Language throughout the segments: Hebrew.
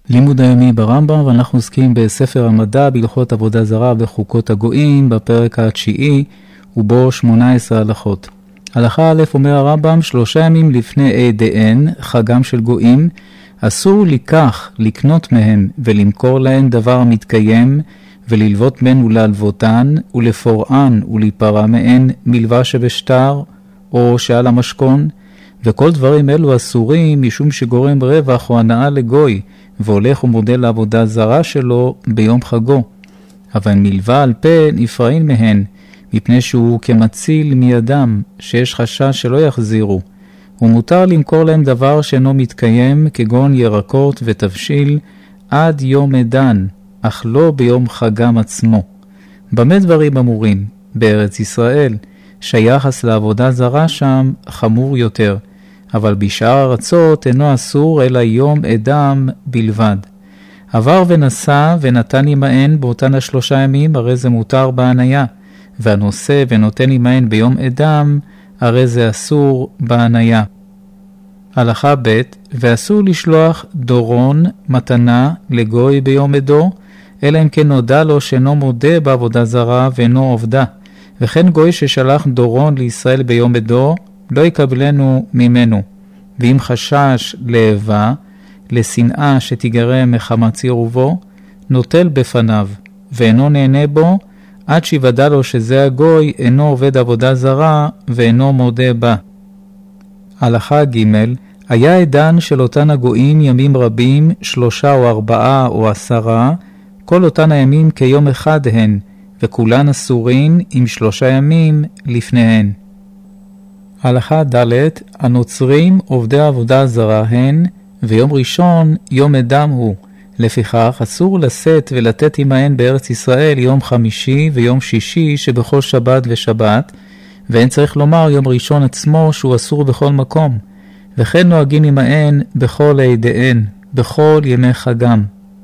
לימוד היומי ברמב"ם, ואנחנו עוסקים בספר המדע בהלכות עבודה זרה וחוקות הגויים בפרק התשיעי ובו 18 הלכות. הלכה א' אומר הרמב"ם, 3 ימים לפני עדיהן, חגם של גויים, אסור לקנות מהם ולמכור להן דבר המתקיים, וללוות מהן ולהלוותן, ולפורען ולהיפרע מהן מלווה שבשטר או שעל המשכון, וכל דברים אלו אסורים משום שגורם רווח או הנאה לגוי, והולך ומודה לעבודה זרה שלו ביום חגו. אבל מלווה על פה נפרעים מהן, מפני שהוא כמציל מידם, שיש חשש שלא יחזירו. ומותר למכור להם דבר שאינו מתקיים, כגון ירקות ותבשיל, עד יום עדן, אך לא ביום חגם עצמו. במה דברים אמורים? בארץ ישראל, שהיחס לעבודה זרה שם חמור יותר, אבל בשאר ארצות אינו אסור אלא יום עדם בלבד. עבר ונסע ונתן עמהן באותן 3 ימים, הרי זה מותר בהניה, והנושא ונותן עמהן ביום עדם, הרי זה אסור בהניה. הלכה ב' ואסור לשלוח דורון מתנה לגוי ביום עדו, אלא אם כן נודע לו שאינו מודה בעבודה זרה ואינו עובדה. וכן גוי ששלח דורון לישראל ביום עדו, לא יקבלנו ממנו. ואם חשש לאהבה, לשנאה שתיגרם מחמת צירובו, נוטל בפניו, ואינו נהנה בו, עד שיוודע לו שזה הגוי אינו עובד עבודה זרה ואינו מודה בה. הלכה ג' היה עדן של אותן הגויים ימים רבים, 3 או 4 או 10, כל אותן הימים כיום אחד הן, וכולן אסורין עם 3 ימים לפניהן. הלכה ד' הנוצרים עובדי עבודה זרה הן, ויום ראשון יום עדם הוא. לפיכך אסור לשאת ולתת עמהן בארץ ישראל יום חמישי ויום שישי שבכל שבת ושבת, ואין צריך לומר יום ראשון עצמו שהוא אסור בכל מקום, וכן נוהגים עמהן בכל עדיהן, בכל ימי חגם.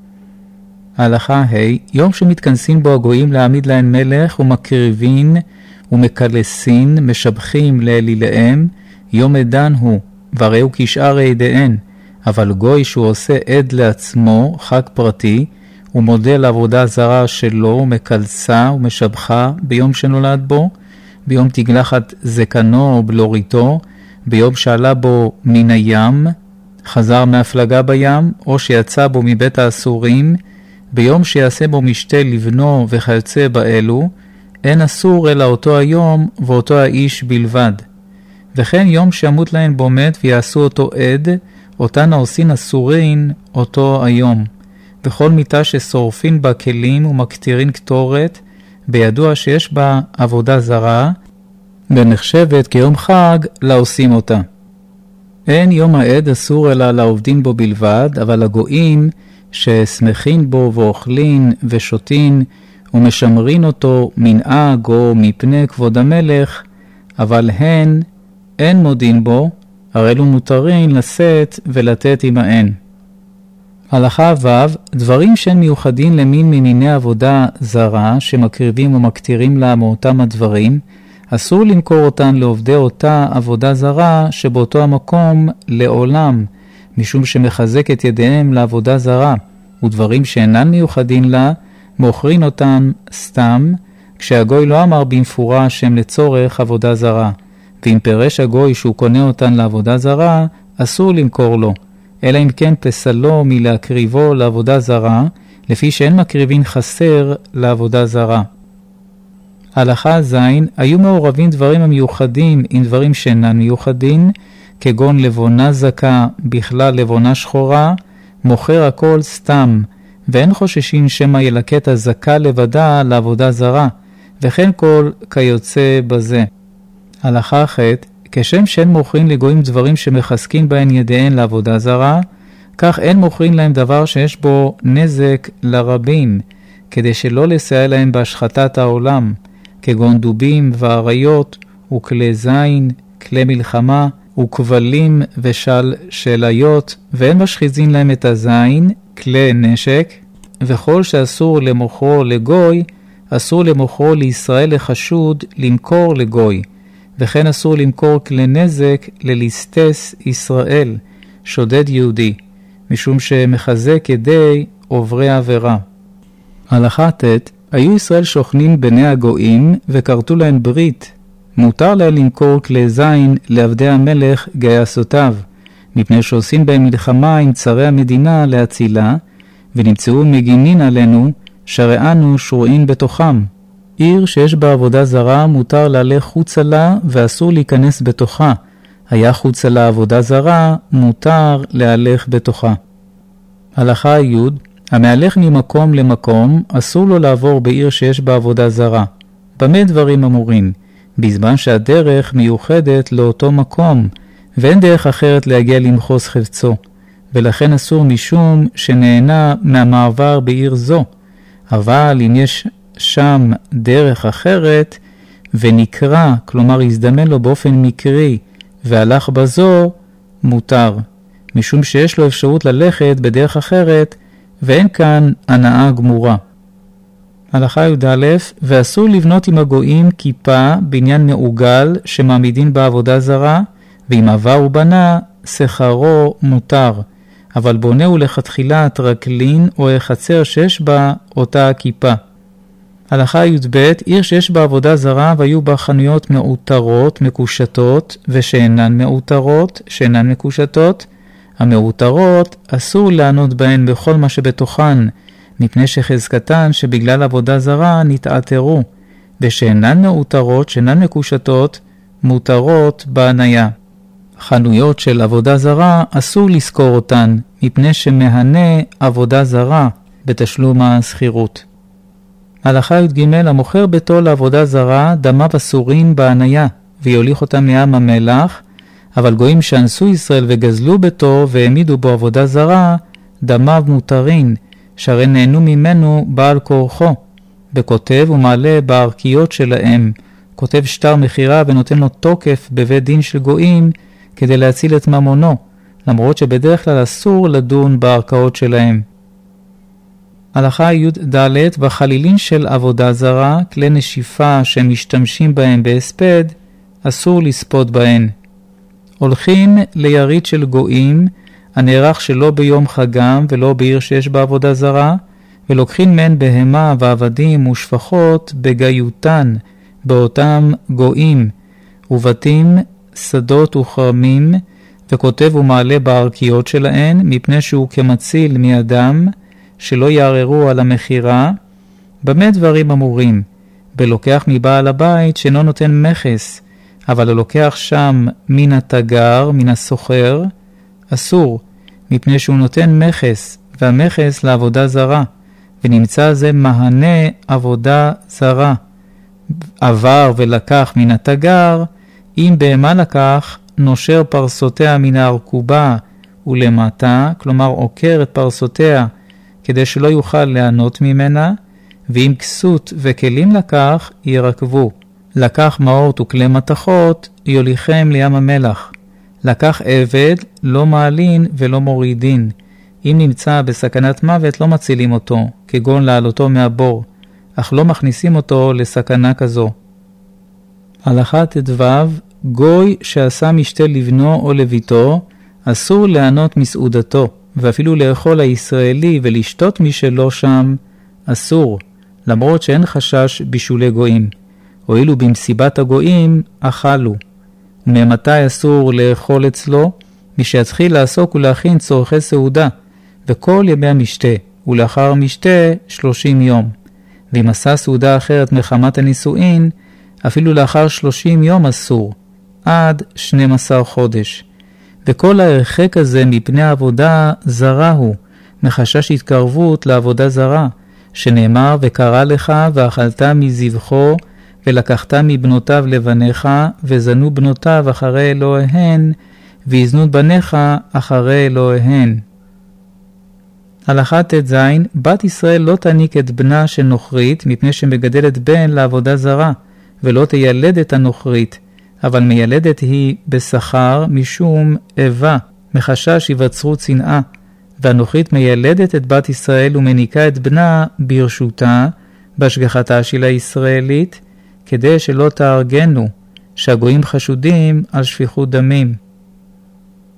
ההלכה ה' יום שמתכנסים בו הגויים להעמיד להן מלך ומקריבין ומקלסין משבחים לאליליהם, יום עדן הוא, וראו כשאר עדיהן. אבל גוי שהוא עושה עד לעצמו, חג פרטי, הוא מודה לעבודה זרה שלו, ומקלסה ומשבחה ביום שנולד בו, ביום תגלחת זקנו או בלוריתו, ביום שעלה בו מן הים, חזר מהפלגה בים, או שיצא בו מבית האסורים, ביום שיעשה בו משתה לבנו וכיוצא באלו, אין אסור אלא אותו היום ואותו האיש בלבד. וכן יום שימות להן בו מת ויעשו אותו עד, אותן העושין אסורין אותו היום. בכל מיטה ששורפין בה כלים ומקטירין קטורת, בידוע שיש בה עבודה זרה, ונחשבת כיום חג לעושים אותה. אין יום העד אסור אלא לעובדים בו בלבד, אבל הגויים ששמחין בו ואוכלין ושותין ומשמרין אותו מנהג או מפני כבוד המלך, אבל הן אין מודין בו, הרי אלו מותרין לשאת ולתת עמהן. הלכה ו' דברים שהן מיוחדים למין ממיני עבודה זרה שמקריבים ומקטירים לה מאותם הדברים, אסור למכור אותן לעובדי אותה עבודה זרה שבאותו המקום לעולם, משום שמחזק את ידיהם לעבודה זרה, ודברים שאינן מיוחדים לה, מוכרין אותן סתם, כשהגוי לא אמר במפורש שהם לצורך עבודה זרה. ואם פירש הגוי שהוא קונה אותן לעבודה זרה, אסור למכור לו, אלא אם כן פסלו מלהקריבו לעבודה זרה, לפי שאין מקריבין חסר לעבודה זרה. הלכה ז' היו מעורבים דברים המיוחדים עם דברים שאינן מיוחדים, כגון לבונה זכה בכלל לבונה שחורה, מוכר הכל סתם, ואין חוששים שמה ילקט הזכה לבדה לעבודה זרה, וכן כל כיוצא בזה. הלכה ח' כשם שאין מוכרים לגויים דברים שמחזקים בהן ידיהן לעבודה זרה, כך אין מוכרים להם דבר שיש בו נזק לרבים, כדי שלא לסייע להם בהשחתת העולם, כגון דובים ואריות וכלי זין, כלי מלחמה וכבלים ושלשליות, ואין משחיזין להם את הזין, כלי נשק, וכל שאסור למוכרו לגוי, אסור למוכרו לישראל לחשוד למכור לגוי, וכן אסור למכור כלי נזק לליסטס ישראל, שודד יהודי, משום שמחזה כדי עוברי עבירה. הלכה ט' היו ישראל שוכנים בני הגויים וכרתו להן ברית. מותר להם למכור כלי זין לעבדי המלך גייסותיו, מפני שעושים בהם מלחמה עם צרי המדינה להצילה, ונמצאו מגינין עלינו, שהרי אנו שרועים בתוכם. עיר שיש בה עבודה זרה מותר להלך חוצה לה ואסור להיכנס בתוכה. היה חוצה לה עבודה זרה, מותר להלך בתוכה. הלכה י' המהלך ממקום למקום אסור לו לעבור בעיר שיש בה עבודה זרה. במה דברים אמורים? בזמן שהדרך מיוחדת לאותו מקום, ואין דרך אחרת להגיע למחוז חפצו, ולכן אסור משום שנהנה מהמעבר בעיר זו. אבל אם יש שם דרך אחרת ונקרא, כלומר הזדמן לו באופן מקרי והלך בזו, מותר, משום שיש לו אפשרות ללכת בדרך אחרת ואין כאן הנאה גמורה. הלכה י"א ואסור לבנות עם הגויים כיפה בניין מעוגל שמעמידין בעבודה זרה, ואם עבר ובנה שכרו מותר, אבל בונהו לכתחילה טרקלין או החצר שיש בה אותה הכיפה. הלכה י"ב עיר שיש בה עבודה זרה והיו בה חנויות מעוטרות מקושטות ושאינן מעוטרות שאינן מקושטות. המעוטרות אסור לענות בהן בכל מה שבתוכן, מפני שחזקתן שבגלל עבודה זרה נתעתרו, ושאינן מעוטרות שאינן מקושטות מותרות בהניה. חנויות של עבודה זרה אסור לזכור אותן, מפני שמהנה עבודה זרה בתשלום השכירות. הלכה י"ג המוכר ביתו לעבודה זרה דמיו אסורים בהניה, ויוליך אותם מים המלח, אבל גויים שאנסו ישראל וגזלו ביתו והעמידו בו עבודה זרה, דמיו מותרין, שהרי נהנו ממנו בעל כורחו. בכותב ומעלה בערכיות שלהם, כותב שטר מחירה ונותן לו תוקף בבית דין של גויים כדי להציל את ממונו, למרות שבדרך כלל אסור לדון בערכאות שלהם. הלכה י"ד בחלילין של עבודה זרה, כלי נשיפה שמשתמשים בהם בהספד, אסור לספוד בהן. הולכים ליריד של גויים, הנערך שלא ביום חגם ולא בעיר שיש בה עבודה זרה, ולוקחים מהן בהמה ועבדים ושפחות בגיותן, באותם גויים, ובתים, שדות וחרמים, וכותב ומעלה בערכיות שלהן, מפני שהוא כמציל מידם, שלא יערערו על המחירה. במה דברים אמורים? בלוקח מבעל הבית שאינו נותן מכס, אבל הלוקח שם מן התגר, מן הסוחר, אסור, מפני שהוא נותן מכס, והמכס לעבודה זרה, ונמצא זה מהנה עבודה זרה. עבר ולקח מן התגר, אם בהמה לקח, נושר פרסותיה מן הארכובה ולמטה, כלומר עוקר את פרסותיה, כדי שלא יוכל ליהנות ממנה, ואם כסות וכלים לקח, ירקבו. לקח מאורת וכלי מתכות, יוליכם לים המלח. לקח עבד, לא מעלין ולא מורידין. אם נמצא בסכנת מוות, לא מצילים אותו, כגון לעלותו מהבור, אך לא מכניסים אותו לסכנה כזו. הלכה ט"ו גוי שעשה משתה לבנו או לביתו, אסור לענות מסעודתו, ואפילו לאכול הישראלי ולשתות משלו שם, אסור, למרות שאין חשש בישולי גויים. הואילו במסיבת הגויים, אכלו. וממתי אסור לאכול אצלו? מי שיתחיל לעסוק ולהכין צורכי סעודה, וכל ימי המשתה, ולאחר המשתה 30 יום. ואם עשה סעודה אחרת מחמת הנישואין, אפילו לאחר 30 יום אסור, עד 12 חודש. וכל ההרחק הזה מפני העבודה זרה הוא, מחשש התקרבות לעבודה זרה, שנאמר וקרא לך ואכלת מזבחו, ולקחת מבנותיו לבניך, וזנו בנותיו אחרי אלוהיהן, ויזנו בניך אחרי אלוהיהן. הלכה ט"ז בת ישראל לא תניק את בנה של נוכרית, מפני שמגדלת בן לעבודה זרה, ולא תילד את הנוכרית, אבל מיילדת היא בשכר משום איבה, מחשש היווצרות שנאה, והנוכרית מיילדת את בת ישראל ומניקה את בנה ברשותה, בהשגחתה של הישראלית, כדי שלא תארגנו, שהגויים חשודים על שפיכות דמים.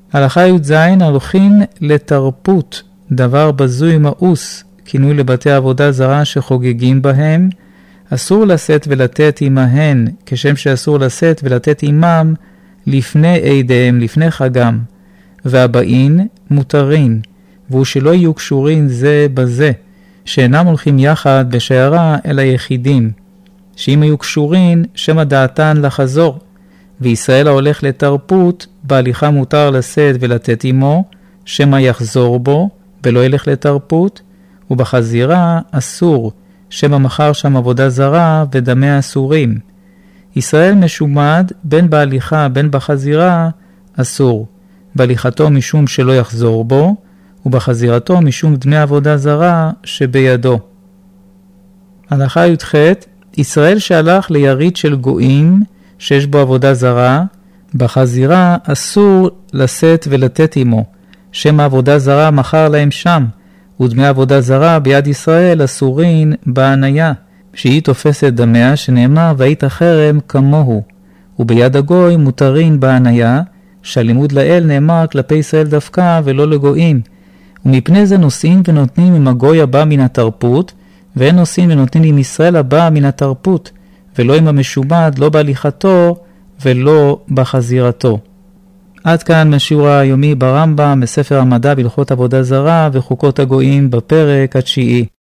הלכה י"ז, הולכים לתרפות, דבר בזוי מאוס, כינוי לבתי עבודה זרה שחוגגים בהם, אסור לשאת ולתת עמהן, כשם שאסור לשאת ולתת עמם לפני עדיהם, לפני חגם. והבאים מותרים, והוא שלא יהיו קשורים זה בזה, שאינם הולכים יחד בשיירה אלא יחידים, שאם היו קשורים שמא דעתן לחזור, וישראל ההולך לתרפות, בהליכה מותר לשאת ולתת עמו, שמא יחזור בו ולא ילך לתרפות, ובחזירה אסור, שמא מחר שם עבודה זרה ודמי אסורים. ישראל משומד בין בהליכה בין בחזירה אסור, בהליכתו משום שלא יחזור בו, ובחזירתו משום דמי עבודה זרה שבידו. הלכה י"ח, ישראל שהלך ליריד של גויים שיש בו עבודה זרה, בחזירה אסור לשאת ולתת עמו, שם העבודה זרה מחר להם שם, ודמי עבודה זרה ביד ישראל אסורין בעניה, שהיא תופסת דמיה שנאמר והיית חרם כמוהו, וביד הגוי מותרין בעניה, שהלימוד לאל נאמר כלפי ישראל דווקא ולא לגויים, ומפני זה נושאים ונותנים עם הגוי הבא מן התרפות, ואין נושאים ונותנים עם ישראל הבא מן התרפות, ולא עם המשומד, לא בהליכתו ולא בחזירתו. עד כאן משיעור היומי ברמב"ם, בספר המדע בהלכות עבודה זרה וחוקות הגויים בפרק התשיעי.